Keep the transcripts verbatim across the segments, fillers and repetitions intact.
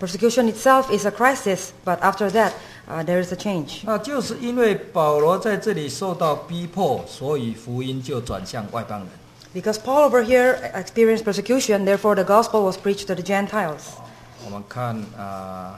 Persecution itself is a crisis, but after that, uh, there is a change. 那就是因为保罗在这里受到逼迫，所以福音就转向外邦人。 Because Paul over here experienced persecution, therefore the gospel was preached to the Gentiles. 我们看啊，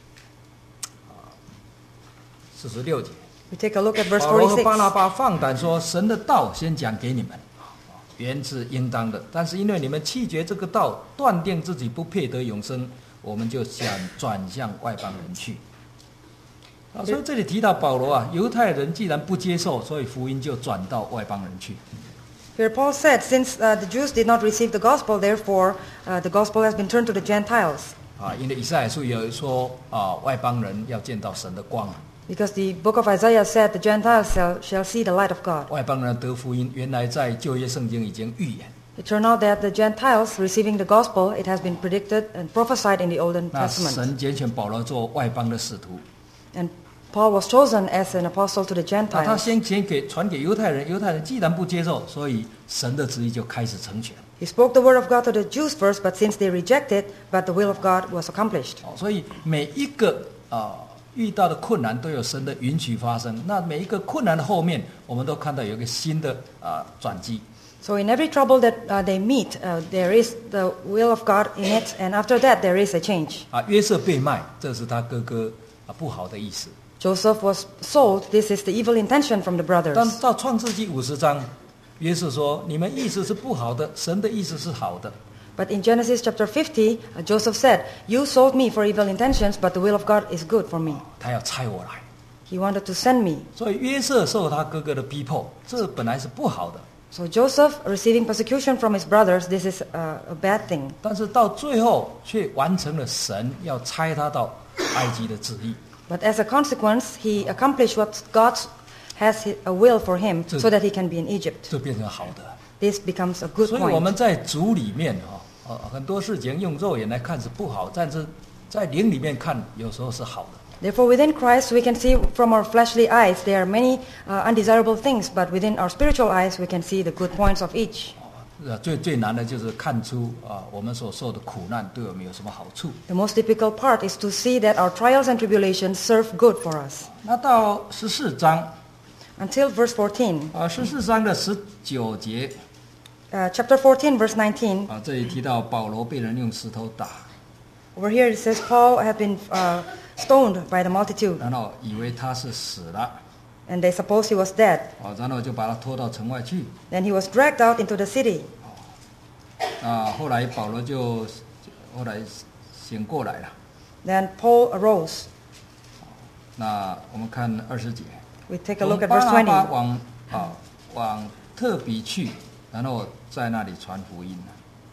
四十六节。 We take a look at verse 保罗和巴 forty-six. 拿巴放胆说：“神的道先讲给你们，原是应当的。但是因为你们弃绝这个道，断定自己不配得永生，我们就想转向外邦人去。”啊，所以这里提到保罗啊，犹太人既然不接受，所以福音就转到外邦人去。 Here Paul said, since uh, the Jews did not receive the gospel, therefore uh, the gospel has been turned to the Gentiles. 啊，因为以赛亚书有说啊，外邦人要见到神的光啊。 Because the book of Isaiah said, the Gentiles shall, shall see the light of God. 外邦人得福音，原来在旧约圣经已经预言。 It turned out that the Gentiles receiving the gospel, it has been predicted and prophesied in the Old 那 Testament. 神拣选保罗做外邦的使徒。 And Paul was chosen as an apostle to the 那他 Gentiles. 先前给传给犹太人，犹太人既然不接受，所以神的旨意就开始成全。 He spoke the word of God to the Jews first, but since they rejected, but the will of God was accomplished. 哦，所以每一个啊、遇到的困难都有神的允许发生。那每一个困难的后面，我们都看到有一个新的啊、转机。 So in every trouble that uh, they meet, uh, there is the will of God in it, and after that there is a change. 啊，约瑟被卖，这是他哥哥啊不好的意思。 Joseph was sold. This is the evil intention from the 但 brothers. 到创世纪五十章，约瑟说：“你们意思是不好的，神的意思是好的。” But in Genesis chapter fifty, uh, Joseph said, "You sold me for evil intentions, but the will of God is good for me." 他要差我来， He wanted to send me. 所以约瑟受他哥哥的逼迫，这本来是不好的。 So Joseph receiving persecution from his brothers, this is uh, a bad thing. 但是到最后却完成了神要差他到埃及的旨意。 But as a consequence, he accomplished what God has a will for him, so that he can be in Egypt. 这变成好的。 This becomes a good 所以我 point. 们在主里面哈，呃，很多事情用肉眼来看是不好，但是在灵里面看，有时候是好的。 Therefore, within Christ, we can see from our fleshly eyes there are many uh, undesirable things, but within our spiritual eyes, we can see the good points of each. 呃，最最难的就是看出啊，我们所受的苦难对我们有什么好处。 The most difficult part is to see that our trials and tribulations serve good for us. 那到十四章 Until verse fourteen, 啊，十四章的十九节 uh, chapter fourteen, verse nineteen, 啊，这里提到保罗被人用石头打， over here it says Paul had been uh, stoned by the multitude, 然后以为他是死了 and they supposed he was dead. 啊，然后就把他拖到城外去。 Then he was dragged out into the city. 啊，后来保罗就后来醒过来了。 Then Paul arose. 那我们看二十节， We take a look 从 at 巴 verse 拿巴 twenty. 往啊往特比去，然后在那里传福音。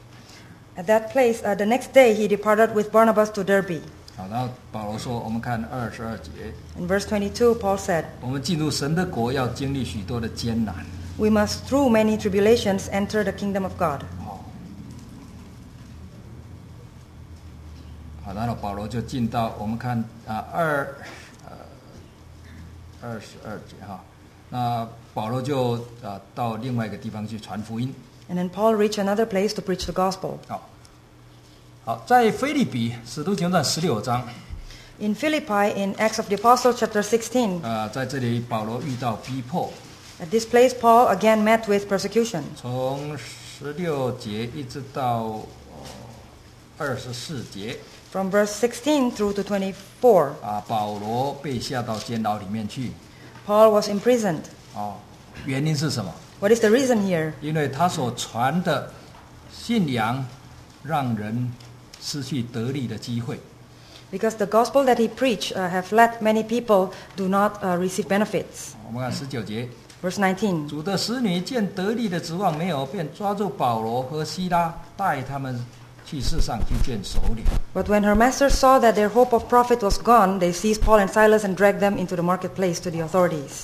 At that place, uh, the next day he departed with Barnabas to Derbe. 好，然后保罗说，我们看二十二节， In verse twenty-two, Paul said, 我们进入神的国要经历许多的艰难。 "We must through many tribulations enter the kingdom of God." 好，好，然后保罗就进到我们看啊二呃二十二节哈，那保罗就啊到另外一个地方去传福音。 And then Paul reached another place to preach the gospel. 好，好，在腓立比使徒行传十六章， In Philippi, in Acts of the Apostles chapter sixteen, 呃，在这里保罗遇到逼迫， at this place Paul again met with persecution. 从十六节一直到二十四节 From verse sixteen through to twenty-four, 啊，保罗被下到监牢里面去。 Paul was imprisoned. 哦，原因是什么？ What is the reason here? 因为他所传的信仰，让人失去得利的机会。 Because the gospel that he preached uh, have let many people do not uh, receive benefits. 我们看十九节， Verse nineteen. 主的使女见得利的指望没有，便抓住保罗和希拉，带他们去世上去见首领。 But when her masters saw that their hope of profit was gone, they seized Paul and Silas and dragged them into the marketplace to the authorities.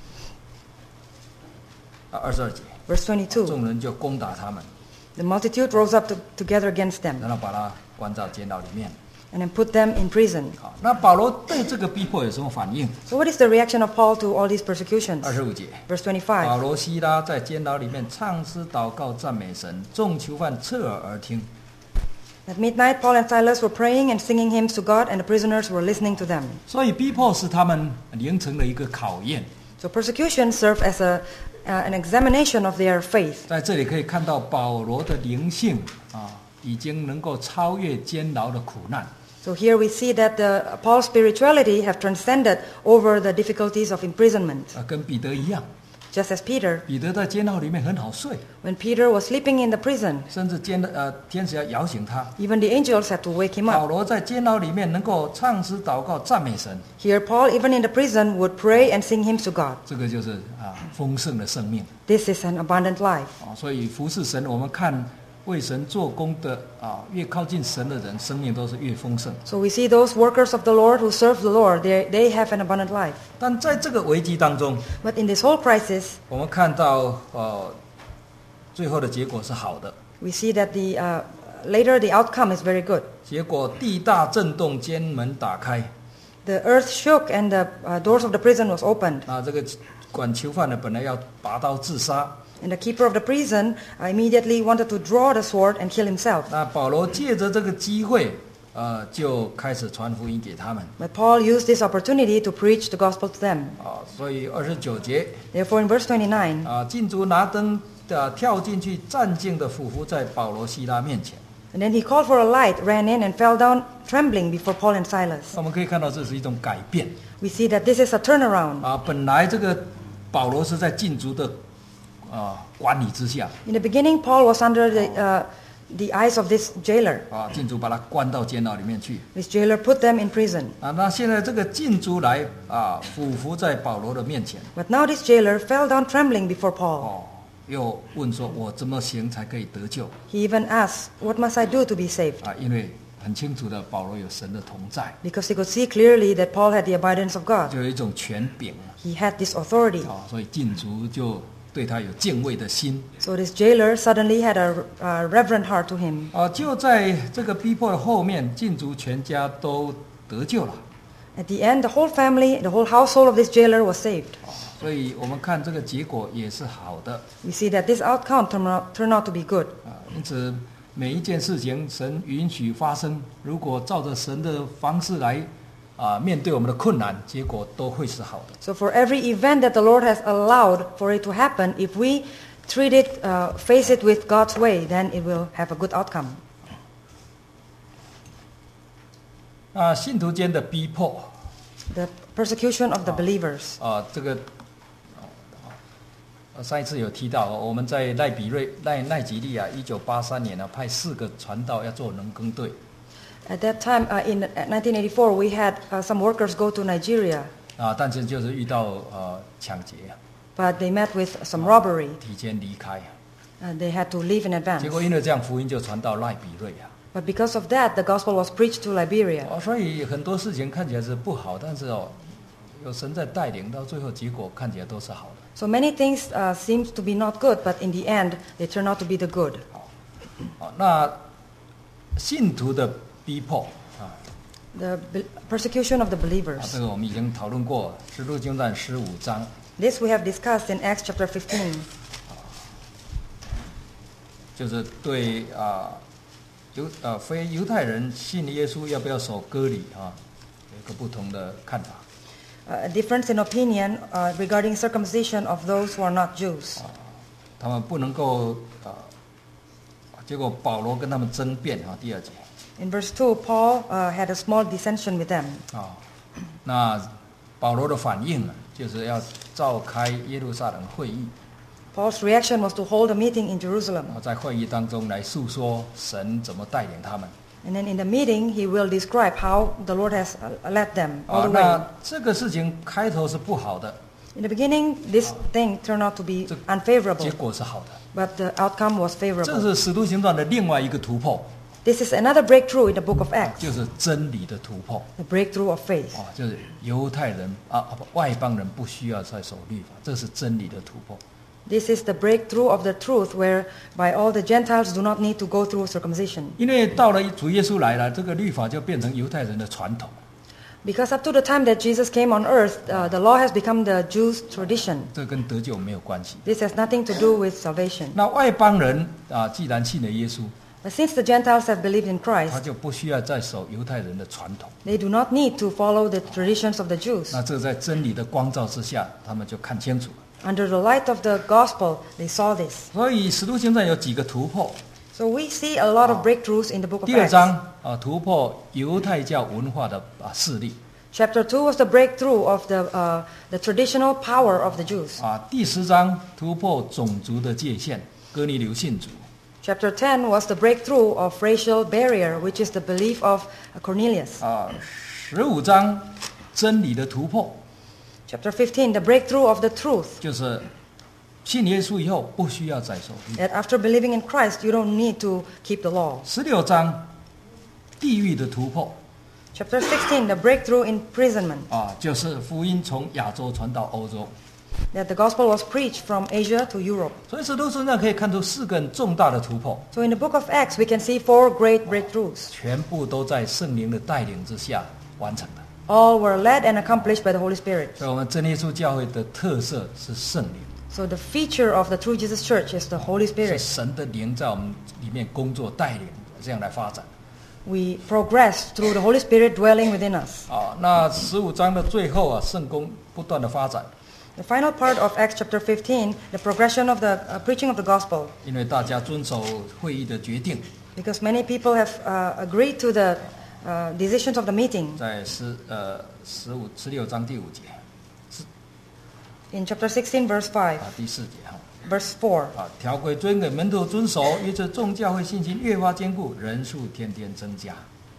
啊，二十二节， Verse twenty-two. 众人就攻打他们， The multitude rose up to, together against them 然后把他关到监牢里面。 and then put them in prison. 好，那保罗对这个逼迫有什么反应？ So what is the reaction of Paul to all these persecutions? 二十五节， Verse 保 twenty-five. 罗、希拉在监牢里面唱诗祷告赞美神，众囚犯侧耳而听。 At midnight, Paul and Silas were praying and singing hymns to God, and the prisoners were listening to them. 所以逼迫是他们灵成的一个考验。 So persecution served as a, uh, an examination of their faith. 在这里可以看到保罗的灵性啊，已经能够超越监牢的苦难。 So here we see that the, Paul's spirituality have transcended over the difficulties of imprisonment. 啊，跟彼得一样， Just as Peter, 彼得在监牢里面很好睡， when Peter was sleeping in the prison, 甚至监呃天使要摇醒他。 even the angels had to wake him 保 up. 罗在监牢里面能够唱诗祷告赞美神， Here Paul, even in the prison, would pray and sing hymns to God. 这个就是啊丰盛的生命 This is an abundant life. 啊。所以服侍神，我们看为神做工的啊，越靠近神的人，生命都是越丰盛。 So we see those workers of the Lord who serve the Lord, they, they have an abundant life. 但在这个危机当中， But in this whole crisis, 我们看到呃最后的结果是好的。 we see that the, uh, later the outcome is very good. 结果地大震动，监门打开。 The earth shook and the uh, doors of the prison was opened. 那这个管囚犯呢，本来要拔刀自杀。 And the keeper of the prison uh, immediately wanted to draw the sword and kill himself. 那保罗借着这个机会，呃，就开始传福音给他们。 But Paul used this opportunity to preach the gospel to them. 啊，所以二十九节 Therefore, in verse twenty-nine, 啊，禁足拿灯的跳进去，战兢的俯伏在保罗希拉面前。 and then he called for a light, ran in, and fell down trembling before Paul and Silas. 我们可以看到这是一种改变 We see that this is a turnaround. 啊。本来这个保罗是在禁足的啊管理之下 In the beginning, Paul was under the, uh, the eyes of this jailer. 啊，禁足把他关到监牢里面去 This jailer put them in prison. 啊。那现在这个禁足来啊，俯伏在保罗的面前 But now this jailer fell down trembling before Paul. 哦，又问说：“我怎么行才可以得救 He even asked, "What must I do to be saved?" 啊？”因为很清楚的，保罗有神的同在， Because he could see clearly that Paul had the abundance of God. 就有一种权柄 He had this authority. 啊，所以禁足就对他有敬畏的心 So this jailer suddenly had a, a reverent heart to him. 啊。就在这个逼迫的后面，禁足全家都得救了。 At the end, the whole family, the whole household of this jailer was saved. 所以我们看这个结果也是好的 We see that this outcome turned out, turned out to be good. 啊。因此，每一件事情神允许发生，如果照着神的方式来啊面对我们的困难，结果都会是好的。 So for every event that the Lord has allowed for it to happen, if we treat it, uh, face it with God's way, then it will have a good outcome. 啊，信徒间的逼迫 The persecution of the believers. 啊，这个。呃，上一次有提到，我们在赖比瑞、赖奈吉利亚，一九八三年呢，派四个传道要做农耕队 At that time, uh, in nineteen eighty-four, we had uh, some workers go to Nigeria, 啊，但是就是遇到呃抢劫， but they met with some robbery. 提前离开， Uh, they had to leave in 结 advance. 果因为这样，福音就传到赖比瑞啊。 But because of that, the gospel was preached to Liberia. 哦，所以很多事情看起来是不好，但是哦，有神在带领，到最后结果看起来都是好的。 So many things uh, seem to be not good, but in the end, they turn out to be the good. 好，那信徒的逼迫啊， The be- persecution of the 啊，这 believers. 个我们已经讨论过，《使徒行传》十五章。 This we have discussed in Acts chapter fifteen. 就是对啊犹呃非犹太人信耶稣要不要守割礼啊，有一个不同的看法。 Uh, a difference in opinion uh, regarding circumcision of those who are not Jews. 他们不能够啊，结果保罗跟他们争辩啊，第二节 In verse two, Paul uh, had a small dissension with them. 啊，那保罗的反应啊，就是要召开耶路撒冷会议， Paul's reaction was to hold a meeting in Jerusalem. 然后在会议当中来诉说神怎么带领他们。 And then in the meeting, he will describe how the Lord has uh, led them 啊 all，the way. 那这个事情开头是不好的， In the beginning, this thing turned out to be 结 unfavorable, 果是好的。 but the outcome was 这 favorable. 是使徒行传的另外一个突破， This is another breakthrough in the book of Acts, 就是真理的突破。 the breakthrough of faith. 啊，就是犹太人啊，啊不外邦人不需要再守律法，这是真理的突破。 This is the breakthrough of the truth whereby all the Gentiles do not need to go through circumcision. 因为到了主耶稣来了，这个律法就变成犹太人的传统， Because up to the time that Jesus came on earth, uh, the law has become the Jews' tradition. 这跟得救没有关系。 This has nothing to do with salvation. 那外邦人啊，既然信了耶稣， But since the Gentiles have believed in 他 Christ, 就不需要再守犹太人的传统。 they do not need to follow the traditions of the Jews. 那这在真理的光照之下，他们就看清楚了。 Under the light of the gospel, they saw this. 所以使徒行传有几个突破。 So we see a lot of breakthroughs in the book of 第二 Acts. 章啊，突破犹太教文化的啊势力 Chapter two was the breakthrough of the, uh, the traditional power of the Jews. 啊。第十章突破种族的界限，哥尼流信主 Chapter ten was the breakthrough of racial barrier, which is the belief of Cornelius. 啊。十五章真理的突破， Chapter fifteen, the breakthrough of the truth, 就是信耶稣以后不需要再守律。 that after believing in Christ, you don't need to keep the law. 十六章地狱的突破 Chapter sixteen, the breakthrough in imprisonment, 啊，就是福音从亚洲传到欧洲。 that the gospel was preached from Asia to Europe. 所以使徒行传可以看出四个很重大的突破， So in the book of Acts, we can see four great breakthroughs. 全部都在圣灵的带领之下完成的。 All were led and accomplished by the Holy Spirit. 所以，我们真耶稣教会的特色是圣灵， So the feature of the True Jesus Church is the Holy 是 Spirit. 神的灵在我们里面工作带领，这样来发展。 We progress through the Holy Spirit dwelling within us. 啊，那十五章的最后啊，圣工不断的发展， The final part of Acts chapter fifteen, the progression of the uh, preaching of the gospel, 因为大家遵守会议的决定， because many people have uh, agreed to the uh, decisions of the meeting. 在十呃十五十六章第五节 In chapter sixteen, verse five, 啊第四节哈 verse four, 啊，条规遵给门徒遵守，因此众教会信心越发坚固，人数天天增加。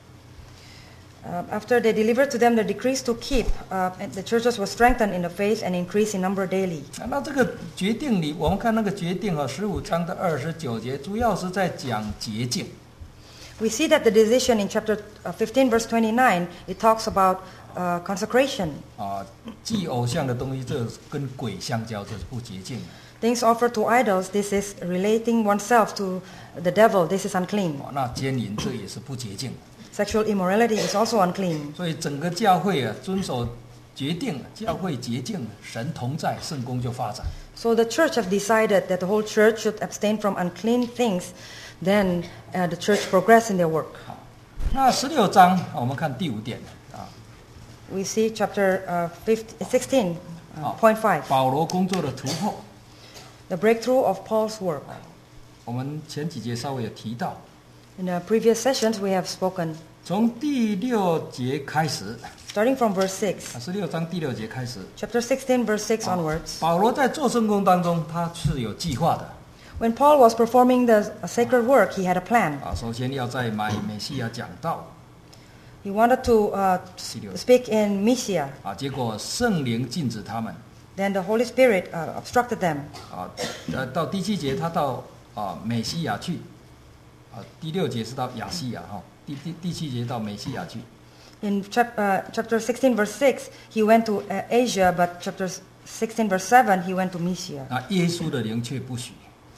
uh, after they delivered to them the decrees to keep, uh, and the churches were strengthened in the faith and increased in number daily. 啊那这个决定里，我们看那个决定啊，十五章的二十九节，主要是在讲洁净。 We see that the decision in chapter uh, fifteen, verse twenty-nine, it talks about uh, consecration. 啊，祭偶像的东西，这跟鬼相交，这是不洁净的。 Things offered to idols, this is relating oneself to the devil, this is unclean. 啊，那奸淫这也是不洁净的。 Sexual immorality is also unclean. 所以整个教会啊，遵守决定，教会洁净，神同在，圣工就发展。 So the church have decided that the whole church should abstain from unclean things. Then uh, the church progress in their work. 那十六章，啊我们看第五点啊， We see chapter uh, fifteen, sixteen, 啊 uh, point five, 保罗工作的突破。 the breakthrough of Paul's work. 我们前几节稍微有提到， In the previous sessions, we have spoken, 从第六节开始， starting from verse six, 啊，十六章第六节开始， chapter sixteen, verse six 啊 onwards. 保罗在做圣工当中，他是有计划的。 When Paul was performing the uh, sacred work, he had a plan. 啊，首先要在买美西亚讲道， He wanted to uh, 第六 speak in Mysia. 啊，结果圣灵禁止他们， Then the Holy Spirit uh, obstructed them. 啊，呃，到第七节他到啊美西亚去，啊，第六节是到亚细亚哈，第第第七节到美西亚去， In chap- uh, chapter sixteen, verse six, he went to uh, Asia, but chapter sixteen, verse seven, he went to Mysia. 那耶稣的灵却不许，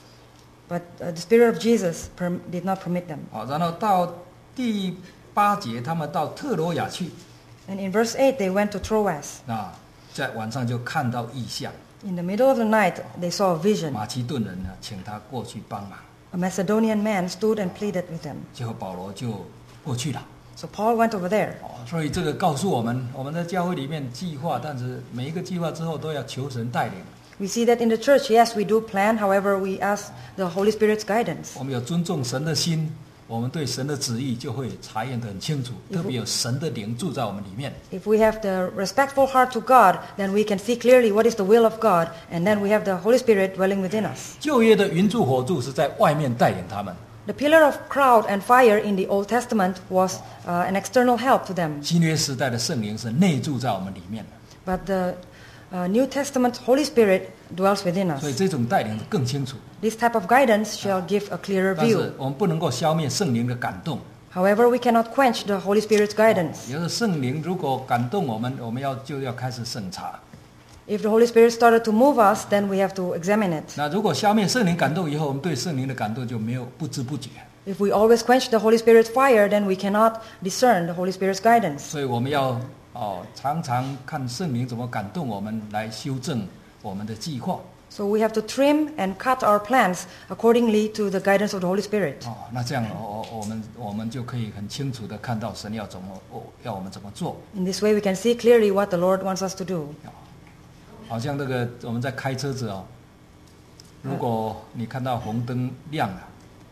But uh, the Spirit of Jesus perm- did not permit them. 啊，然后到第八节他们到特罗亚去， And in verse eight, they went to Troas. 啊，在晚上就看到异象， In the middle of the night, they saw a vision. 马其顿人呢请他过去帮忙， A Macedonian man stood and pleaded with them. 结果保罗就过去了。 So Paul went over there. 哦，所以这个告诉我们，我们在教会里面计划，但是每一个计划之后都要求神带领。 We see that in the church, yes, we do plan. However, we ask the Holy Spirit's guidance. 我们有尊重神的心，我们对神的旨意就会察验得很清楚，特别有神的灵住在我们里面。 If we have the respectful heart to God, then we can see clearly what is the will of God, and then we have the Holy Spirit dwelling within us. 旧约的云柱火柱是在外面带领他们， The pillar of cloud and fire in the Old Testament was uh, an external help to them. 新约时代的圣灵是内住在我们里面的， But the uh, New Testament Holy Spirit dwells within 所以 us. 这种带领更清楚。 This type of guidance shall give a clearer 但是 view. 我们不能够消灭圣灵的感动。 However, we cannot quench the Holy Spirit's guidance. 有的圣灵如果感动我们，我们要就要开始审查。 If the Holy Spirit started to move us, then we have to examine it. 那如果消灭圣灵感动以后，我们对圣灵的感动就没有不知不觉。 If we always quench the Holy Spirit's fire, then we cannot discern the Holy Spirit's guidance. 所以我们要哦常常看圣灵怎么感动我们，来修正我们的计划。 So we have to trim and cut our plans accordingly to the guidance of the Holy Spirit. 哦，那这样我我我们我们就可以很清楚的看到神要怎么哦要我们怎么做。 In this way we can see clearly what the Lord wants us to do. 好像这个我们在开车子哦，如果你看到红灯亮了，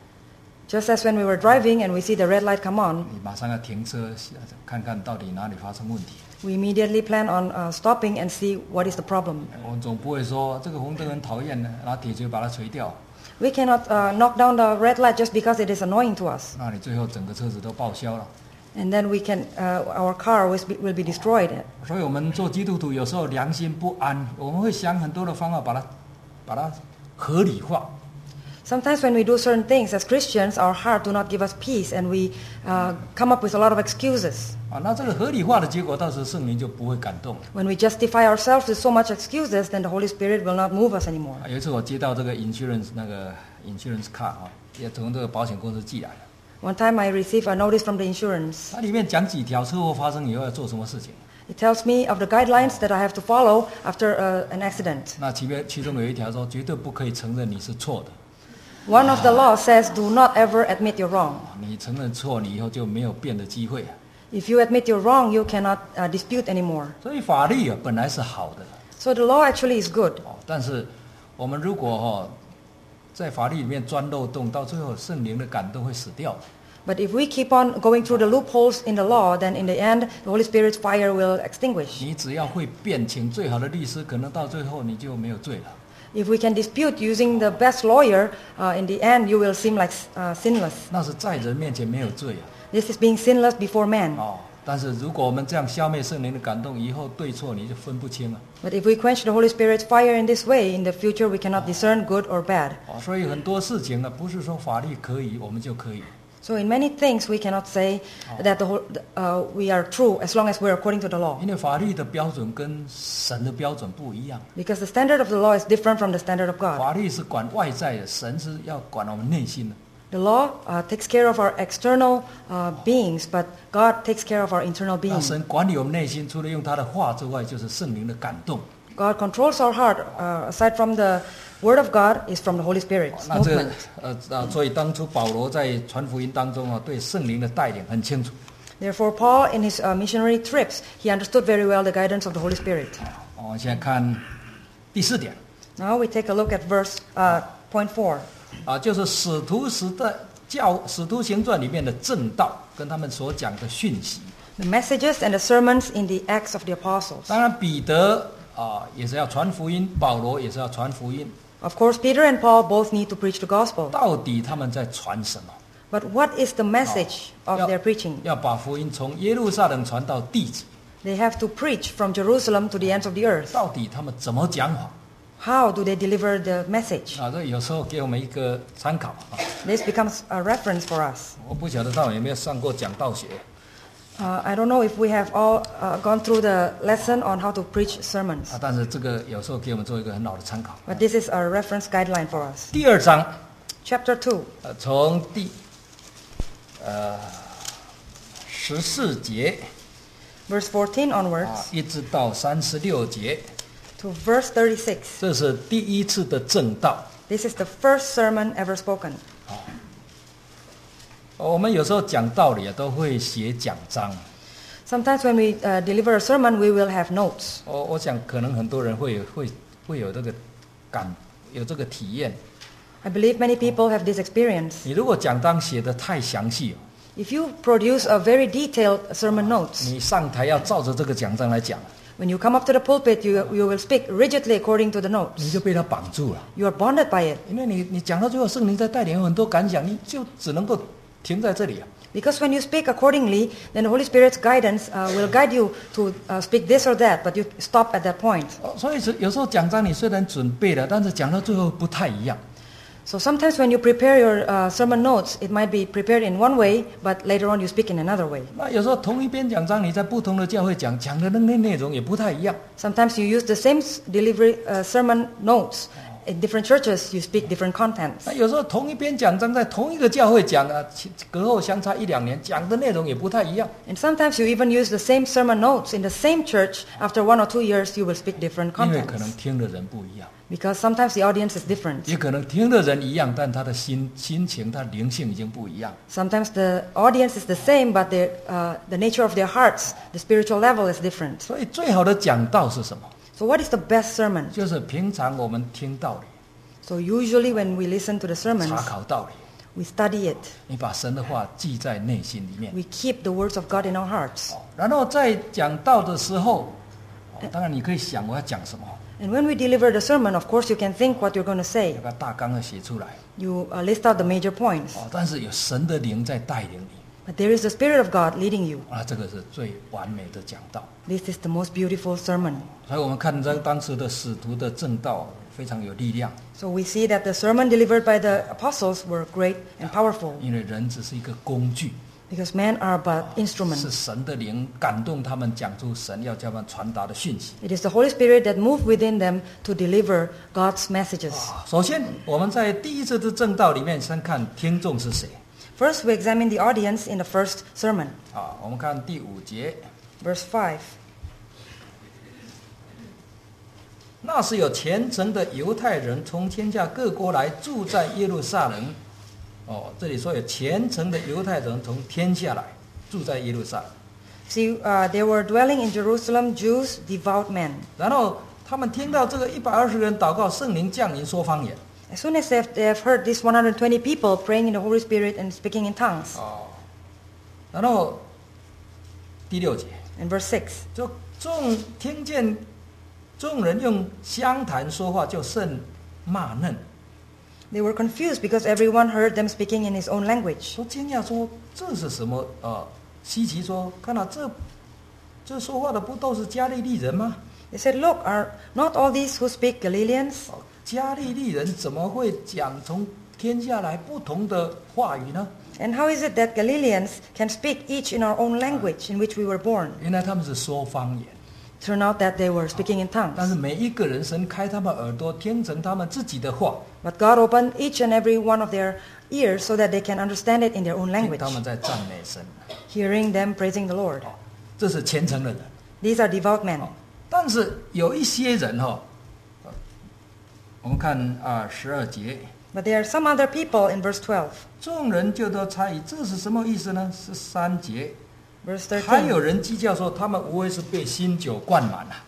Just as when we were driving and we see the red light come on, 你马上要停车，看看到底哪里发生问题。 we immediately plan on uh, stopping and see what is the problem. 我们总不会说这个红灯很讨厌的，拿铁锤把它锤掉， We cannot uh, knock down the red light just because it is annoying to us. 那你最后整个车子都报销了。 And then we can, uh, our car will be, will be destroyed. 所以我们做基督徒有时候良心不安，我们会想很多的方法把它把它合理化。 Sometimes when we do certain things as Christians, our heart do not give us peace and we uh, come up with a lot of excuses. 啊，那这个合理化的结果，到时候圣灵就不会感动了。 When we justify ourselves with so much excuses, then the Holy Spirit will not move us anymore. 啊有一次我接到这个 insurance 那个 insurance card 啊，也从这个保险公司寄来的。 One time I received a notice from the insurance. 它里面讲几条车祸发生以后要做什么事情。 It tells me of the guidelines that I have to follow after uh, an accident. 那其边其中有一条说，绝对不可以承认你是错的。 One of the laws says, do not ever admit you're wrong. 你承认错，你以后就没有变的机会啊。 If you admit you're wrong, you cannot uh, dispute anymore. 所以法律啊本来是好的， So the law actually is good. 哦，但是我们如果哈、在法律里面钻漏洞，到最后圣灵的感动会死掉。 But if we keep on going through the loopholes in the law, then in the end, the Holy Spirit's fire will extinguish. 你只要会辩，请最好的律师，可能到最后你就没有罪了。 If we can dispute using the best lawyer, uh, in the end, you will seem like uh, sinless. 那是在人面前没有罪啊。 This is being sinless before man. 哦，但是如果我们这样消灭圣灵的感动，以后对错你就分不清了。 But if we quench the Holy Spirit's fire in this way, in the future we cannot discern good or bad. 哦，所以很多事情呢，不是说法律可以，我们就可以。 So in many things we cannot say that the whole, uh, we are true as long as we are according to the law. 因为法律的标准跟神的标准不一样。 Because the standard of the law is different from the standard of God. 法律是管外在的，神是要管我们内心的。 The law uh, takes care of our external uh, beings, but God takes care of our internal 那 being. 神管理我们内心，除了用他的话之外，就是圣灵的感动。 God controls our heart. Uh, aside from the Word of God, is from the Holy Spirit. 那这个 movement. 呃啊，所以当初保罗在传福音当中啊，对圣灵的带领很清楚。 Therefore, Paul, in his uh, missionary trips, he understood very well the guidance of the Holy Spirit. 我们现在看第四点 Now we take a look at verse uh, point four. 啊，就是使徒时代教使徒行传里面的正道跟他们所讲的讯息。 The messages and the sermons in the Acts of the Apostles. 当然，彼得啊也是要传福音，保罗也是要传福音。 Of course, Peter and Paul both need to preach the gospel. 到底他们在传什么？ But what is the message of 要 their preaching? 要把福音从耶路撒冷传到地极。 They have to preach from Jerusalem to the ends of the earth. 到底他们怎么讲法？ How do they deliver the message? 啊，这有时候给我们一个参考啊。 This becomes a reference for us. 我不晓得他们有没有上过讲道学 Uh, I don't know if we have all uh, gone through the lesson on how to preach sermons. 啊，但是这个有时候给我们做一个很好的参考。 But this is a reference guideline for us. 第二章， Chapter two, 呃，从第呃十四节 verse fourteen 啊 onwards 一直到三十六节， to verse thirty-six. 这是第一次的正道。 This is the first sermon ever spoken. 我们有时候讲道理啊，都会写讲章。 Sometimes when we uh, deliver a sermon, we will have notes. 我我想可能很多人会有会会有这个感有这个体验。 I believe many people have this experience. 你如果讲章写得太详细， If you produce a very detailed sermon notes, 你上台要照着这个讲章来讲， when you come up to the pulpit, you, you will speak rigidly according to the 你 notes. 就被他绑住了。 You are bonded by it. 因为你你讲到最后，圣灵在带领有很多感想，你就只能够停在这里啊。 Because when you speak accordingly, then the Holy Spirit's guidance uh, will guide you to uh, speak this or that, but you stop at that point. 哦所以是有时候讲章你虽然准备了，但是讲到最后不太一样。 So sometimes when you prepare your uh, sermon notes, it might be prepared in one way, but later on you speak in another way. 那有时候同一篇讲章，你在不同的教会讲，讲的那内内容也不太一样。 Sometimes you use the same s- delivery uh, sermon notes in different churches you speak different contents. 那有时候同一篇讲章在同一个教会讲啊，其隔后相差一两年，讲的内容也不太一样。 And sometimes you even use the same sermon notes in the same church. After one or two years, you will speak different 因为可能 contents. 听的人不一样， Because sometimes the audience is different. 也可能听的人一样，但他的心心情、他灵性已经不一样。 Sometimes the audience is the same, but the, uh, the nature of their hearts, the spiritual level is different. 所以最好的讲道是什么？ So what is the best sermon? 就是平常我们听道理， So usually when we listen to the 查 sermons, 考道理， we study it. 你把神的话记在内心里面。 We keep the words of God in our hearts. 然后在讲道的时候，哦当然你可以想我要讲什么， And when we deliver the sermon, of course you can think what you're going to say. 要把大纲要写出来。 You uh, list out the major points. 哦，但是有神的灵在带领你， But there is the Spirit of God leading you. 啊，这个是最完美的讲道。 This is the most beautiful sermon. 所以我们看这当时的使徒的正道非常有力量， So we see that the sermon delivered by the apostles were great and powerful 因为人只是一个工具， because men are but 是 instruments. 神的灵感动他们讲出神要叫他们传达的讯息。 It is the Holy Spirit that moved within them to deliver God's messages. 首先，我们在第一次的正道里面先看听众是谁 First, we examine the audience in the first sermon. 啊？我们看第五节， Verse five. 那时有虔诚的犹太人从天下各国来住在耶路撒冷。哦，这里说有虔诚的犹太人从天下来住在耶路撒冷， See, uh, there were dwelling in Jerusalem Jews, devout men. 然后他们听到这个一百二十人祷告，圣灵降临说方言。 As soon as they have, they have heard these one hundred twenty people praying in the Holy Spirit and speaking in tongues. 哦，然后第六节， In verse six. 就众听见众人用相谈说话，就甚骂嫩， They were confused because everyone heard them speaking in his own language. 说惊讶说这是什么？呃，稀奇说，看到这这说话的不都是加利利人吗？ They said, Look, are not all these who speak Galileans? 哦，加利利人怎么会讲从天下来不同的话语呢？ And how is it that Galileans can speak each in our own language in which we were born? 原来他们是说方言， Turned out that they were speaking in 但 tongues. 是每一个人神开他们耳朵，听成他们自己的话， But God opened each and every one of their ears so that they can understand it in their own 听 language, 他们在赞美神。 hearing them praising the Lord. 哦，这是虔诚的人。 These are devout men. 哦，但是有一些人哈、哦，我们看啊十二节， But there are some other people in verse twelve. 众人就都猜疑这是什么意思呢？十三节， Verse 还有 thirteen. 人讥笑说他们无非是被新酒灌满了。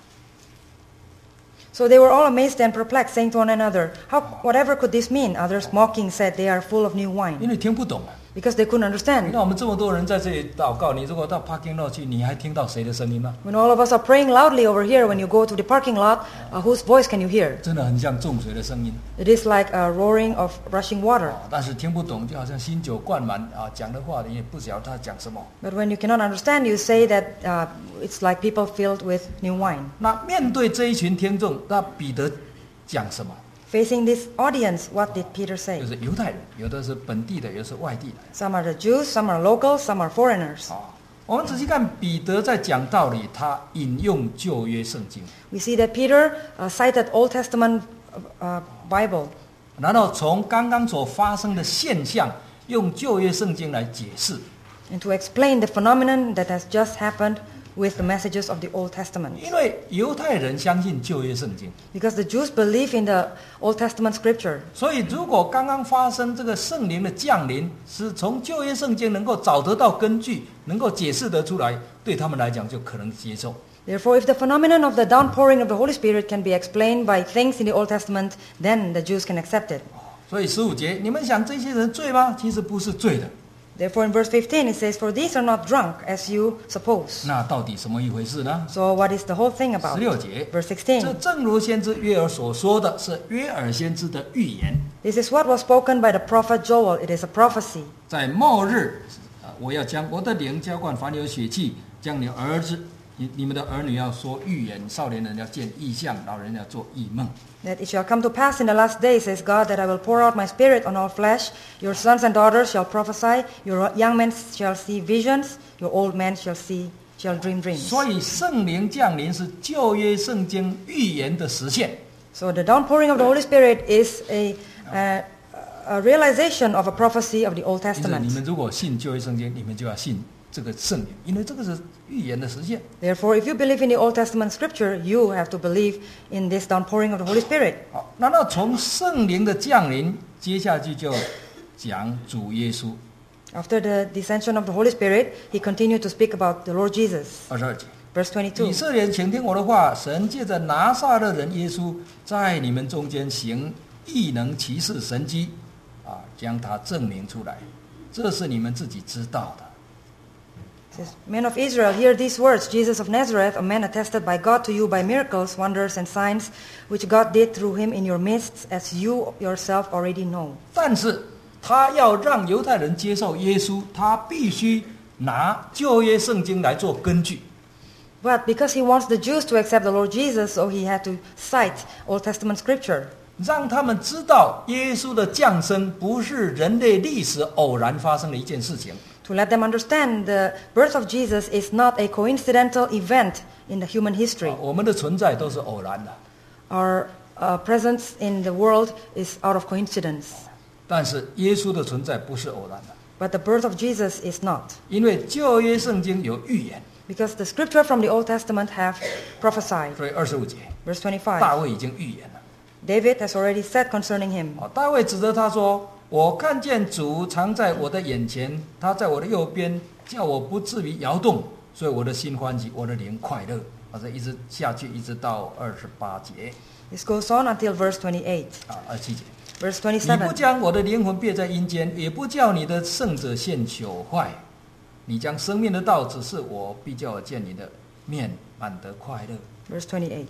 So they were all amazed and perplexed, saying to one another, How, whatever could this mean? Others mocking said, They are full of new 因 wine. 为听不懂啊。 Because they couldn't 你 understand. 看我们这么多人在这里祷告，你如果到 parking lot 去，你还听到谁的声音吗？ When all of us are praying loudly over here, when you go to the parking lot, uh, whose voice can you hear? 真的很像众水的声音。 It is like a roaring of rushing water. 哦，但是听不懂，就好像新酒灌满啊，讲的话你也不晓得他讲什么。 But when you cannot understand, you say that uh, it's like people filled with new wine. 那面对这一群听众，那彼得讲什么？ Facing this audience, what did Peter 就 say? 是犹太人，有的是本地的，有的是外地的。 Some are the Jews, some are locals, some are foreigners. 啊，我们仔细看彼得在讲道理，他引用旧约圣经， We see that Peter uh, cited Old Testament uh, Bible. 然后从刚刚所发生的现象，用旧约圣经来解释。 And to explain the phenomenon that has just happened with the messages of the Old Testament. 因为犹太人相信旧约圣经， Because the Jews believe in the Old Testament scripture. 所以如果刚刚发生这个圣灵的降临，是从旧约圣经能够找得到根据，能够解释得出来，对他们来讲就可能接受。 Therefore, if the phenomenon of the downpouring of the Holy Spirit can be explained by things in the Old Testament, then the Jews can accept it. 所以十五节，你们想这些人罪吗？其实不是罪的。 Therefore, in verse fifteen, it says, For these are not drunk, as you suppose. 那到底什么一回事呢？ So what is the whole thing 十 about? 六节， Verse 这 sixteen. 正如先知约珥所说的是约珥先知的预言， This is what was spoken by the prophet Joel. It is a prophecy. 在末日，啊我要将我的灵浇灌凡有血气，将你儿子、你你们的儿女要说预言，少年人要见异象，老人要做异梦。 That it shall come to pass in the last days, says God, that I will pour out my spirit on all flesh. Your sons and daughters shall prophesy. Your young men shall see visions. Your old men shall see, shall dream dreams. 所以圣灵降临是旧约圣经预言的实现。 So the downpouring of the Holy Spirit is a, a, a realization of a prophecy of the Old 因此，你 Testament. 们如果信旧约圣经，你们就要信这个圣灵，因为这个是预言的实现。 Therefore, if you believe in the Old Testament scripture, you have to believe in this downpouring of the Holy Spirit. 好，那那从圣灵的降临，接下去就讲主耶稣。 After the descension of the Holy Spirit, he continued to speak about the Lord Jesus. 二十二节， Verse 以 twenty-two. 色列人，请听我的话，神借着拿撒勒人耶稣，在你们中间行异能、奇事、神迹，啊，将他证明出来，这是你们自己知道的。 It says, Men of Israel, hear these words. Jesus of Nazareth, a man attested by God to you by miracles, wonders, and signs, which God did through him in your midst, as you yourself already know. 但是他要让犹太人接受耶稣，他必须拿旧约圣经来做根据。 But because he wants the Jews to accept the Lord Jesus, so he had to cite Old Testament scripture, 让他们知道耶稣的降生不是人类历史偶然发生的一件事情， to let them understand the birth of Jesus is not a coincidental event in the human history. 啊我们的存在都是偶然的。 Our uh, presence in the world is out of coincidence. 但是耶稣的存在不是偶然的， But the birth of Jesus is not. 因为旧约圣经有预言。 Because the scripture from the Old Testament have prophesied. 所以二十五节， Verse 大 twenty-five. 卫已经预言了。 David has already said concerning him. 啊，大卫指着他说：“我看见主常在我的眼前，他在我的右边，叫我不至于摇动，所以我的心欢喜，我的灵快乐。”啊，这一直下去，一直到二十八节 This goes on until verse twenty-eight. 啊，二十七节。 Verse 你不 twenty-seven. 将我的灵魂别在阴间，也不叫你的圣者陷朽坏。你将生命的道指示我，必叫我见你的面，满得快乐。 Verse twenty-eight.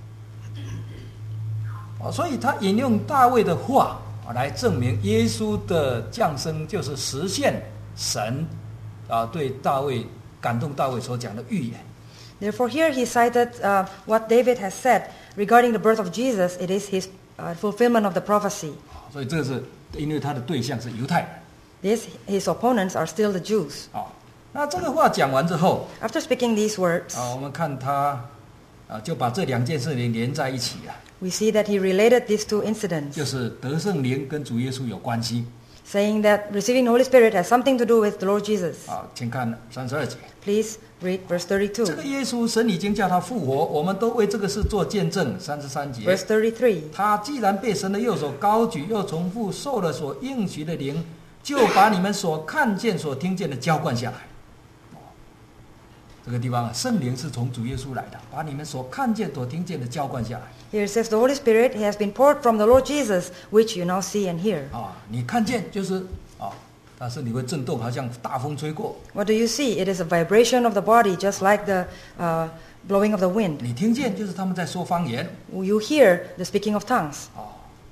哦，所以他引用大卫的话啊，来证明耶稣的降生就是实现神啊对大卫感动大卫所讲的预言。 Therefore, here he cited uh, what David has said regarding the birth of Jesus. It is his uh, fulfillment of the prophecy. 所以这个是因为他的对象是犹太人 This, his opponents are still the Jews. 啊。那这个话讲完之后 After speaking these words, 啊，我们看他啊就把这两件事情连在一起了， we see that he related these two incidents, 就是得圣灵跟主耶稣有关系 saying that receiving the Holy Spirit has something to do with the Lord Jesus. 啊。请看三十二节。 Please read verse 这 thirty-two. 个耶稣，神已经叫他复活，我们都为这个事做见证。三十三节， Verse thirty-three. 他既然被神的右手高举，又重复受了所应许的灵，就把你们所看见、所听见的浇灌下来。哦这个地方啊，圣灵是从主耶稣来的，把你们所看见、所听见的浇灌下来。 Here it says the Holy Spirit has been poured from the Lord Jesus, which you now see and hear. 啊，你看见就是啊，但是你会震动，好像大风吹过； What do you see? It is a vibration of the body, just like the uh, blowing of the wind. 你听见就是他们在说方言。 You hear the speaking of tongues. 啊，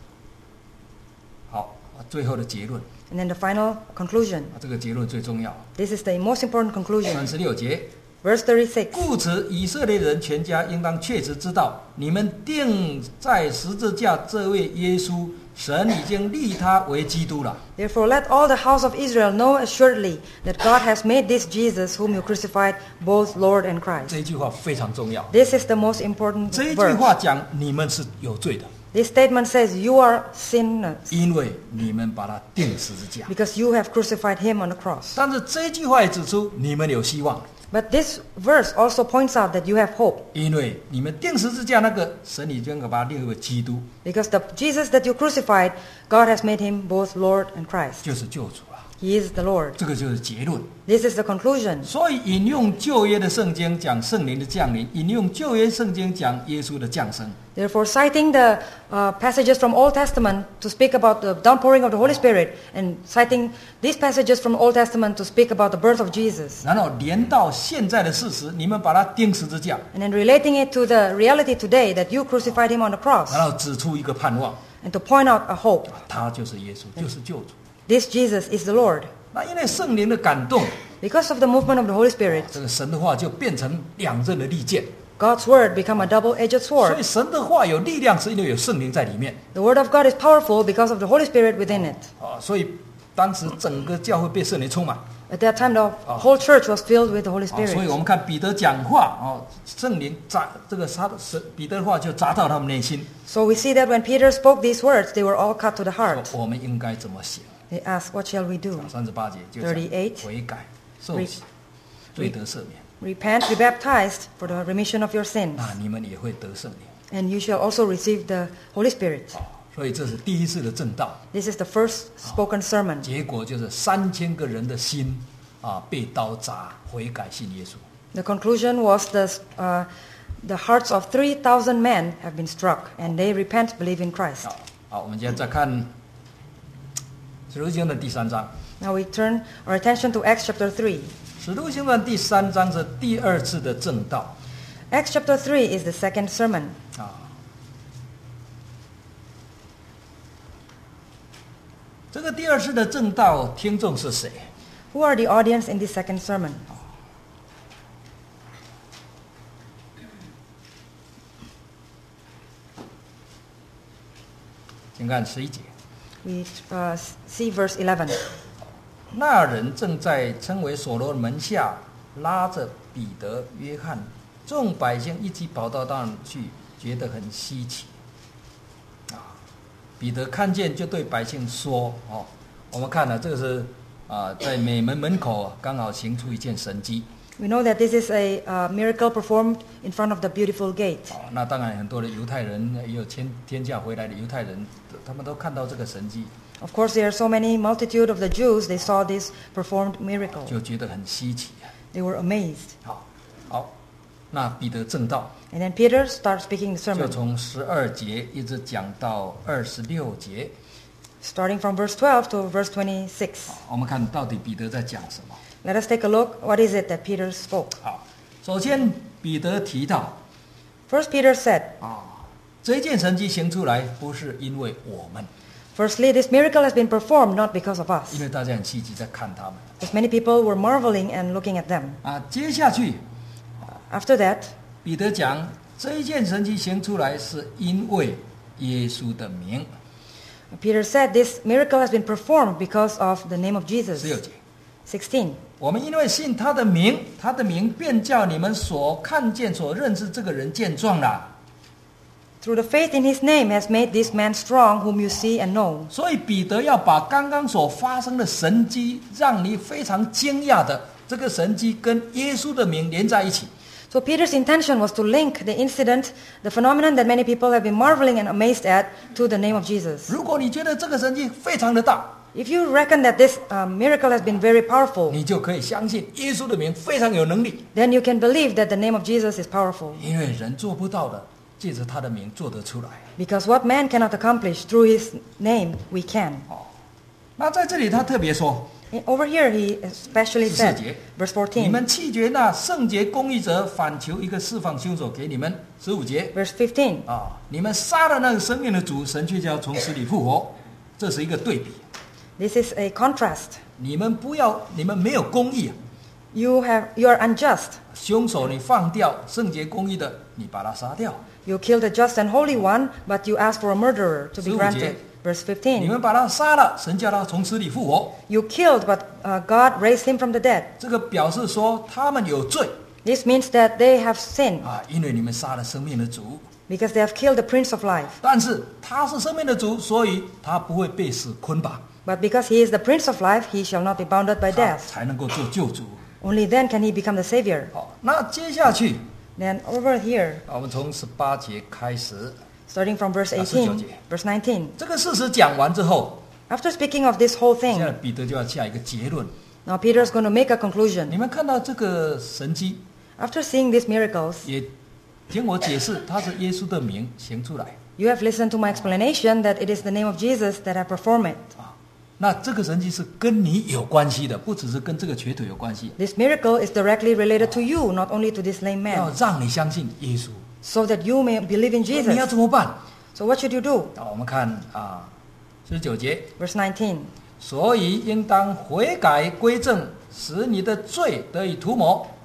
好，最后的结论 And then the final conclusion. 啊，这个结论最重要。 This is the most important 三 conclusion. 十六节。 Verse thirty-six. 故此，以色列人全家应当确实知道，你们钉在十字架这位耶稣，神已经立他为基督了。 Therefore, let all the house of Israel know assuredly that God has made this Jesus, whom you crucified, both Lord and 这 Christ. 一句话非常重要。 This is the most important 这一句 verse. 话讲你们是有罪的， This statement says you are sinners 因为你们把他钉十字架。 because you have crucified him on the cross. 但是这一句话也指出你们有希望， But this verse also points out that you have hope 因为你们钉十字架那个神已经把他列为基督， because the Jesus that you crucified, God has made him both Lord and Christ. 就是救主了。 He is the Lord. 这个就是结论。 This is the conclusion. 所以引用旧约的圣经讲圣灵的降临，引用旧约圣经讲耶稣的降生。 Therefore, citing the uh, passages from Old Testament to speak about the downpouring of the Holy Spirit, and citing these passages from Old Testament to speak about the birth of Jesus, 然后连到现在的事实，你们把它钉十字架， and then relating it to the reality today that you crucified him on the cross, 然后指出一个盼望， and to point out a hope. 他就是耶稣，就是救主。 This Jesus is the Lord. 那因为圣灵的感动， Because of the movement of the Holy Spirit, 这个神的话就变成两刃的利剑。 God's word become a double-edged 所以 sword. 神的话有力量，是因为有圣灵在里面 The word of God is powerful because of the Holy Spirit within it. 啊。所以当时整个教会被圣灵充满。 At that time, the whole church was filled with the Holy 啊，所以 Spirit. 我们看彼得讲话哦，圣灵砸这个他神彼得的话就砸到他们内心。 So we see that when Peter spoke these words, they were all cut to the heart. 我们应该怎么行？ They asked, what shall we do? 三十八节就讲 thirty-eight 悔改、受洗、罪得赦免。 Repent, be baptized for the remission of your sins, 那你们也会得圣灵。 and you shall also receive the Holy Spirit. 哦，所以这是第一次的正道。 This is the first spoken sermon. 结果就是三千个人的心啊被刀扎，悔改信耶稣。 The conclusion was the, uh, the hearts of three thousand men have been struck, and they repent, believe in Christ. 好，好，我们现在再看使徒行传的第三章。 Now we turn our attention to Acts chapter three. 使徒行传第三章是第二次的正道 Acts chapter three is the second sermon. 啊。这个第二次的正道听众是谁？ Who are the audience in this second sermon? 请看十一节。 We uh, see verse eleven. 那人正在称为所罗门下，拉着彼得、约翰，众百姓一起跑到那里去，觉得很稀奇。啊，彼得看见就对百姓说：“哦，我们看了这个是啊，在美门门口刚好行出一件神迹。 We know that this is a uh, miracle performed in front of the beautiful gate. 哦，那当然很多的犹太人，也有天天下回来的犹太人，他们都看到这个神迹， Of course, there are so many multitude of the Jews. They saw this performed miracle. 就觉得很稀奇。 They were amazed. 好，好，那彼得正道。 And then Peter starts speaking the 就 sermon, 从十二节一直讲到二十六节， starting from verse twelve to verse twenty-six. 我们看到底彼得在讲什么？ Let us take a look. What is it that Peter spoke? 好，首先彼得提到 First, Peter said, 啊，这一件神迹行出来不是因为我们， firstly, this miracle has been performed not because of us. 因为大家很稀奇在看他们 Because many people were marveling and looking at them. 啊。接下去 After that, 彼得讲这一件神迹行出来是因为耶稣的名。 Peter said this miracle has been performed because of the name of 十六 Jesus. 节， sixteen. 我们因为信他的名，他的名便叫你们所看见、所认识这个人健壮了。 Through the faith in his name has made this man strong whom you see and know. 所以彼得要把刚刚所发生的神迹，让你非常惊讶的这个神迹跟耶稣的名连在一起。 So Peter's intention was to link the incident, the phenomenon that many people have been marveling and amazed at, to the name of Jesus. 如果你觉得这个神迹非常的大， If you reckon that this uh, miracle has been very powerful, 你就可以相信耶稣的名非常有能力， then you can believe that the name of Jesus is powerful. 因为人做不到的，借着他的名做得出来。 Because what man cannot accomplish, through his name we can. 哦，那在这里他特别说， And over here he especially 十四 said, 节， verse 你 fourteen, 们弃绝那圣洁公义者，反求一个释放凶手给你们。十五节 verse fifteen. 啊，你们杀了那个生命的主，神却叫从死里复活，这是一个对比。 This is a contrast. 你们不要，你们没有公义， You have you are unjust. 凶手你放掉，圣洁公义的你把他杀掉。 You kill the just and holy one, but you ask for a murderer to be 十五 granted. 节 Verse 你 fifteen. 们把他杀了，神叫他从死里复活。 You killed, but uh, God raised him from the dead. 这个表示说他们有罪 This means that they have sinned 啊，因为你们杀了生命的主。 because they have killed the Prince of Life. 但是他是生命的主，所以他不会被死捆绑， But because he is the Prince of Life, he shall not be bounded by 他 death. 才能够做救主。 Only then can he become the Savior. 好，那接下去 Then over here, 我们从十八节开始， starting from verse 啊，十九 eighteen, 节。 verse nineteen. 这个事实讲完之后， After speaking of this whole 现在 thing, 彼得就要下一个结论。 now Peter is going to make a 你 conclusion. 们看到这个神迹， After seeing these miracles, 也听我解释，它是耶稣的名行出来 you have listened to my explanation that it is the name of Jesus that have performed it. 啊。那这个神迹是跟你有关系的，不只是跟这个瘸腿有关系， This miracle is directly related to you, not only to this lame 要 man, 让你相信耶稣。 so that you may believe in 你要 Jesus. 怎么办？ So what should you do? 啊，我们看啊，十九节， Verse nineteen. 所以应当悔改归正，使你的罪得以涂抹，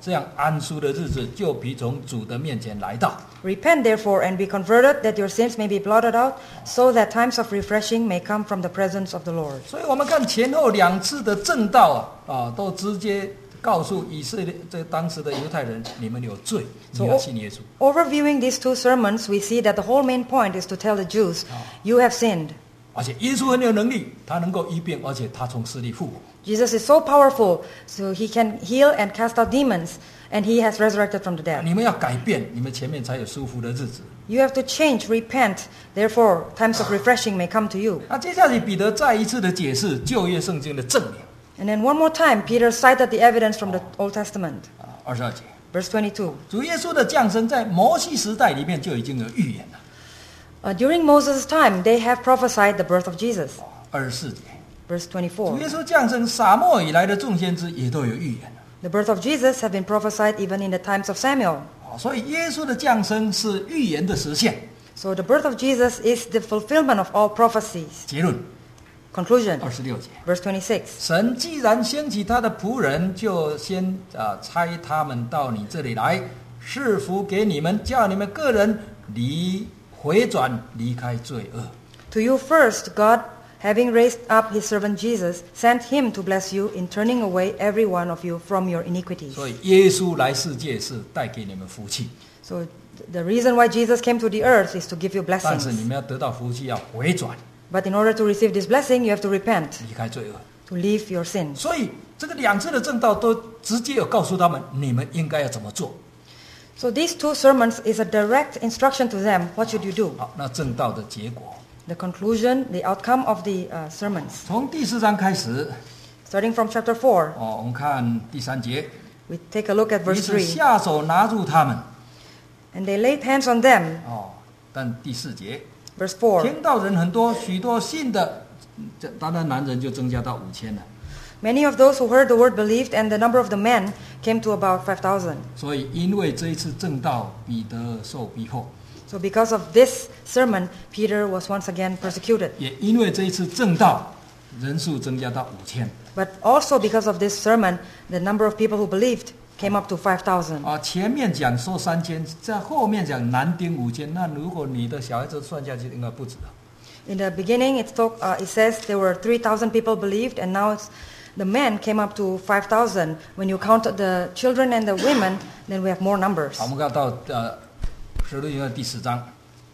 这样安舒的日子就必从主的面前来到。 Repent therefore and be converted, that your sins may be blotted out, so that times of refreshing may come from the presence of the Lord. 所以我们看前后两次的正道啊，啊，都直接告诉以色列这当时的犹太人，你们有罪，你要信耶稣。 Overviewing these two sermons, we see that the whole main point is to tell the Jews, you have sinned. 而且耶稣很有能力，他能够医病，而且他从死里复活。 Jesus is so powerful, so he can heal and cast out demons, and he has resurrected from the dead. 你们要改变，你们前面才有舒服的日子。 You have to change, repent, therefore times of refreshing may come to you. 那接下来彼得再一次的解释旧约圣经的证明。 And then one more time, Peter cited the evidence from the Old Testament. 啊，二十二节， Verse twenty-two. 主耶稣的降生在摩西时代里面就已经有预言了。 Uh, during Moses' time, they have prophesied the birth of Jesus. 二十四节， Verse 主 twenty-four. 耶稣降生，撒母耳以来的众先知也都有预言了。 The birth of Jesus have been prophesied even in the times of Samuel. 哦，所以耶稣的降生是预言的实现。 So the birth of Jesus is the fulfillment of all prophecies. 结论， Conclusion. 二十六节。 Verse twenty-six. 神既然兴起他的仆人，就先啊差他们到你这里来，赐福给你们，叫你们个人离回转，离开罪恶。 To you first, God, having raised up his servant Jesus, sent him to bless you in turning away every one of you from your iniquities. 所以耶稣来世界是带给你们福气， So the reason why Jesus came to the earth is to give you 但是你 blessings. 们要得到福气，要回转， But in order to receive this blessing, you have to repent, 离开罪恶。 to leave your sins. 所以这个两次的正道都直接有告诉他们，你们应该要怎么做。 So these two sermons is a direct instruction to them. What should you do? 好，那正道的结果， The conclusion, the outcome of the uh, sermons. 从第四章开始， Starting from chapter four, 哦，我们看第三节， we take a look at 于 verse 是 three. 下手拿住他们。 And they laid hands on them. 哦，但第四节， Verse four. 听到人很多，许多信的，这当然男人就增加到五千了。 Many of those who heard the word believed, and the number of the men came to about five thousand. 所以因为这一次正道，彼得受逼迫， So because of this sermon, Peter was once again persecuted. 也因为这一次正道，人数增加到五千。 But also because of this sermon, the number of people who believed came up to five thousand. 啊，前面讲说三千，在后面讲男丁五千，那如果你的小孩子算下去，应该不止了。 In the beginning, it, talk, uh, it says there were three thousand people believed, and now it's, the men came up to five thousand. When you count the children and the women, then we have more numbers. 好，我们看到呃，使徒行传第四章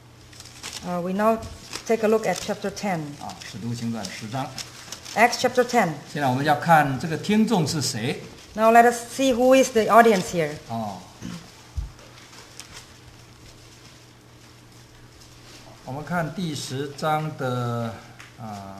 Uh, we now take a look at chapter ten. 啊，使徒行传十章。 Acts chapter ten. 现在我们要看这个听众是谁 Now let us see who is the audience here. 哦。我们看第十章的啊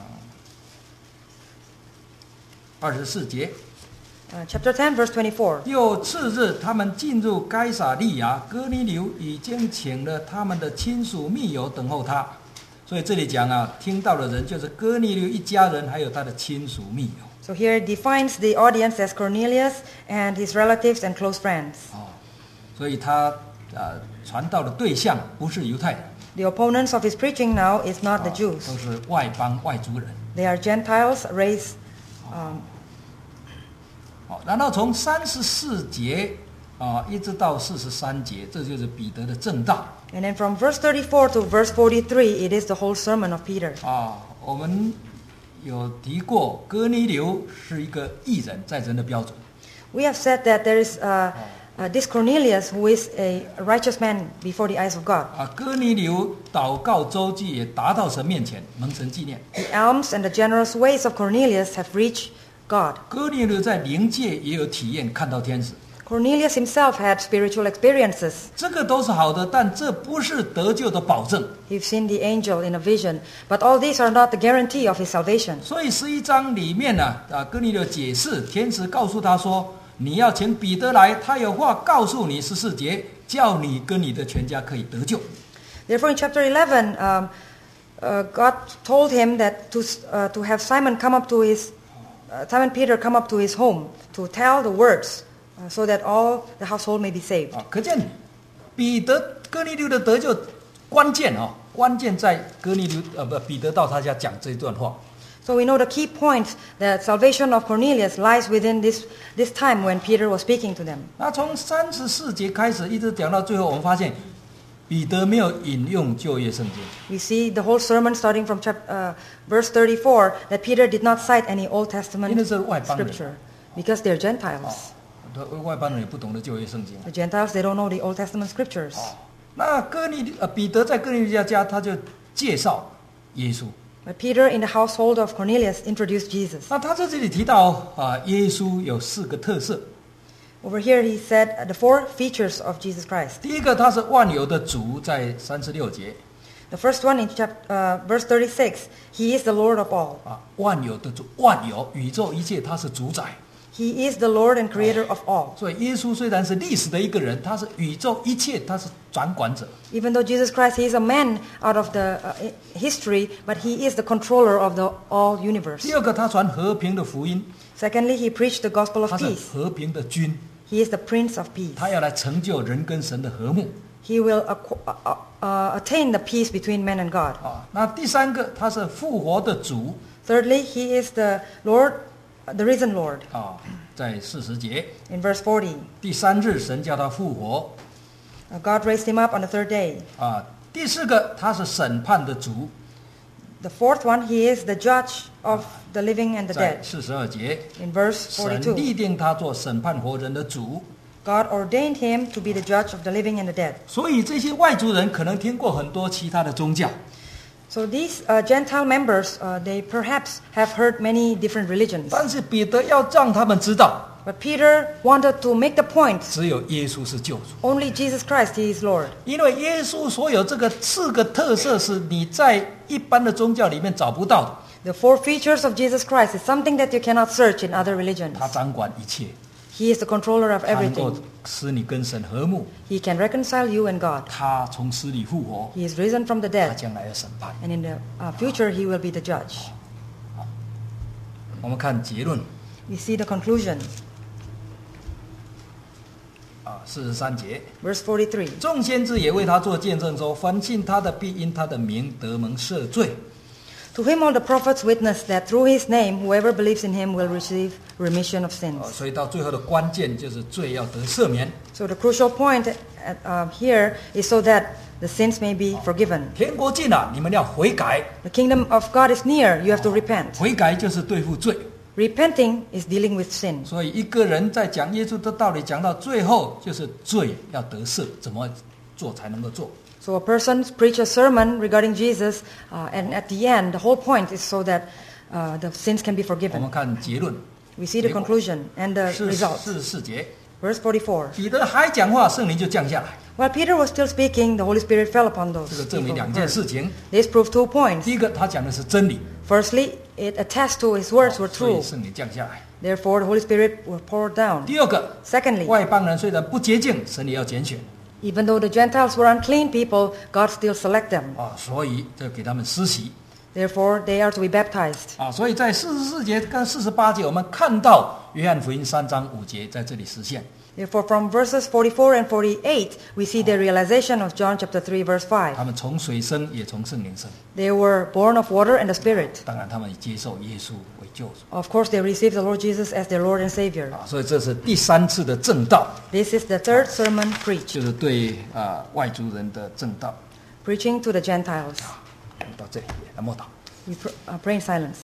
二十四节。 Uh, chapter ten, verse twenty-four. 又次日，他们进入该撒利亚，哥尼流已经请了他们的亲属密友等候他。所以这里讲啊，听到的人就是哥尼流一家人，还有他的亲属密友。 So here it defines the audience as Cornelius and his relatives and close friends. 哦，所以他呃传道的对象不是犹太人， The opponents of his preaching now is not the 哦 Jews. 都是外邦外族人。 They are Gentiles raised. Um, 好，然后从三十四节啊一直到四十三节，这就是彼得的正道 and then from verse thirty-four to verse forty-three, it is the whole sermon of Peter. 啊。我们有提过，哥尼流是一个义人，在人的标准。 We have said that there is uh, uh, this Cornelius who is a righteous man before the eyes of God. 啊，哥尼流祷告周济也达到神面前，蒙神纪念。 The alms and the generous ways of Cornelius have reached God. 哥尼流在灵界也有体验，看到天使， Cornelius himself had spiritual experiences. 这个都是好的，但这不是得救的保证。 He's seen the angel in a vision, but all these are not the guarantee of his salvation. 所以十一章里面呢、啊，啊，哥尼流解释，天使告诉他说，你要请彼得来，他有话告诉你。十四节，叫你跟你的全家可以得救。 Therefore, in chapter eleven, um, uh, God told him that to uh, to have Simon come up to his uh, Simon Peter come up to his home to tell the words, uh, so that all the household may be saved. 啊，可见彼得哥尼流的得救关键啊，关键在哥尼流呃不彼得到他家讲这段话。 So we know the key point that salvation of Cornelius lies within this, this time when Peter was speaking to them. 那从三十四节开始，一直讲到最后，我们发现彼得没有引用旧约圣经。 We see the whole sermon starting from chapter, uh, verse thirty-four that Peter did not cite any Old Testament 因为是外邦人。 scripture because they're Gentiles. 外邦人也不懂得旧约圣经。 The Gentiles, they don't know the Old Testament scriptures. 那哥尼呃彼得在哥尼流家，他就介绍耶稣。 But Peter in the household of Cornelius introduced Jesus. 那他在这里提到啊，耶稣有四个特色。 Over here he said uh, the four features of Jesus Christ. 第一个，他是万有的主，在三十六节 The first one in chapter, uh, verse thirty-six, he is the Lord of all. 啊，万有的主，万有宇宙一切，他是主宰。 He is the Lord and creator of all. 所以耶稣虽然是历史的一个人，他是宇宙一切，他是掌管者。 Even though Jesus Christ, he is a man out of the uh, i- history, but he is the controller of the all universe. 第二个，他传和平的福音， Secondly, he preached the gospel of 他是 peace. 和平的君， He is the Prince of Peace. 他要来成就人跟神的和睦 He will acqu- uh, uh, uh, attain the peace between man and God. 啊。那第三个，他是复活的主 Thirdly, he is the Lord, uh, the risen Lord. 啊，在四十节， In verse forty, 第三日神叫他复活 uh, God raised him up on the third day. 啊。第四个，他是审判的主， The fourth one, he is the judge of the living and the 在 dead. 四十二节， In verse 神 forty-two, 立定他做审判活人的主。 God ordained him to be the judge of the living and the dead. 所以这些外族人可能听过很多其他的宗教， So these uh, Gentile members, uh, they perhaps have heard many different religions. 但是彼得要让他们知道， But Peter wanted to make the point, 只有耶稣是救主。 only Jesus Christ, he is Lord. 因为耶稣所有这个四个特色是你在一般的宗教里面找不到的， The four features of Jesus Christ is something that you cannot search in other religions. 他掌管一切， He is the controller of 他能够 everything. 使你跟神和睦， He can reconcile you and God. 他从死里复活， He is risen from the 他 dead. 将来要审判。 And in the uh, future, he will be the judge. 我们看结论 We see the conclusion. 啊，四十三节， Verse forty-three. 众先知也为他做见证说，凡信他的必因他的名得蒙赦罪。 To him all the prophets witness that through his name, whoever believes in him will receive remission of 啊， sins. 所以到最后的关键就是罪要得赦免。 So the crucial point at, uh, here is so that the sins may be forgiven. 天国近了，你们要悔改。 The kingdom of God is near. You have to repent. 悔改就是对付罪。 Repenting is dealing with sin. 所以一个人在讲耶稣的道理，讲到最后就是罪要得赦，怎么做才能够做？ So a person preach a sermon regarding Jesus, uh, and at the end, the whole point is so that uh, the sins can be 我 forgiven. 们看结论， We see the conclusion and the 是 result. 四十四节， Verse forty-four. 彼得还讲话，圣灵就降下来。 While Peter was still speaking, the Holy Spirit fell upon 这 those 个证明 people. 两 who 件 heard. 事情。 This proved two points. 第一个，他讲的是真理， Firstly, it attests to his words were 所以 true. 圣灵降下来。 Therefore, the Holy Spirit was poured down. 第二个， Secondly, 外邦人虽然不洁净，神也要拣选 even though the Gentiles were unclean people, God still select them. 啊，所以就给他们施洗 Therefore, they are to be baptized. 啊。所以在四十四节跟四十八节，我们看到约翰福音三章五节在这里实现。 Therefore, from verses forty-four and forty-eight, we see the realization of John chapter three, verse 他 five. 们从水生，也从圣灵生。 They were born of water and the Spirit. 当然，他们也接受耶稣为救主 Of course, they received the Lord Jesus as their Lord and Savior. 啊。所以这是第三次的正道， This is the third sermon preached, 就是对啊外族人的正道。 preaching to the Gentiles. 到这里，来默祷。 We pr- uh, pray in silence.